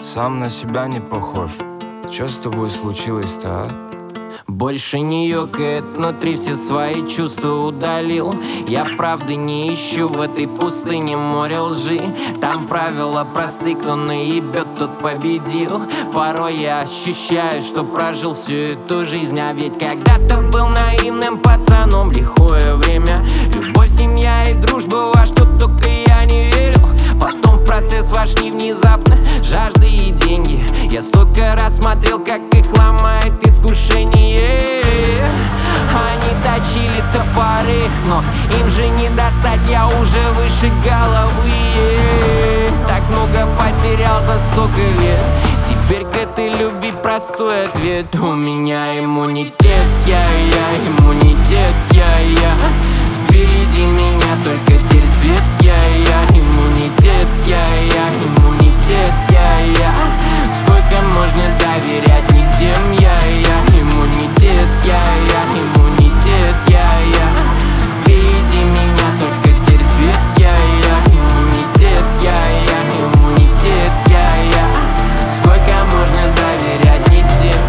Сам на себя не похож. Что с тобой случилось-то, а? Больше не ёкает внутри, все свои чувства удалил. Я правды не ищу в этой пустыне, море лжи. Там правила просты, кто наебет, тот победил. Порой я ощущаю, что прожил всю эту жизнь. А ведь когда-то был наивным пацаном, лихое время. Любовь, семья и дружба, во что только я не верил. Потом в процесс вошли внезапно жажда и деньги. Я столько раз смотрел, как их ломает искушение. Они точили топоры, но им же не достать, я уже выше головы. Так много потерял за столько лет. Теперь к этой любви простой ответ: у меня иммунитет, я иммунитет, я. Впереди меня только теперь свет, я иммунитет, я иммунитет, я. Сколько можно доверять не тем, я иммунитет, я иммунитет, я. Впереди меня только теперь свет, я иммунитет, я иммунитет, я. Сколько можно доверять не тем.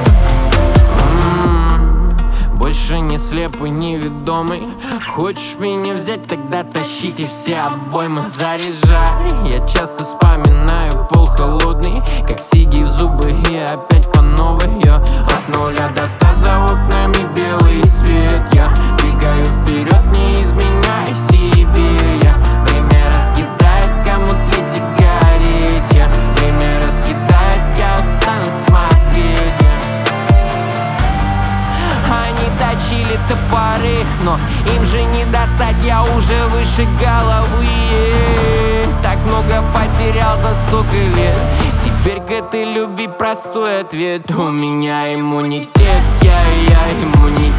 Больше не слепый, неведомый. Хочешь меня взять, тогда тащите все обоймы, заряжай. Я часто вспоминаю пол холодный, как сиги в зубы и опять по новой. Я от 0 до 100 за окнами белый свет. Я двигаюсь вперед, не изменяя себе. Я время раскидает, кому тлеть и гореть. Я время раскидает, я останусь смотреть. Они точили топоры, но им же не достать, я уже выше головы. Так много потерял за столько лет. Теперь к этой любви простой ответ: у меня иммунитет, я иммунитет.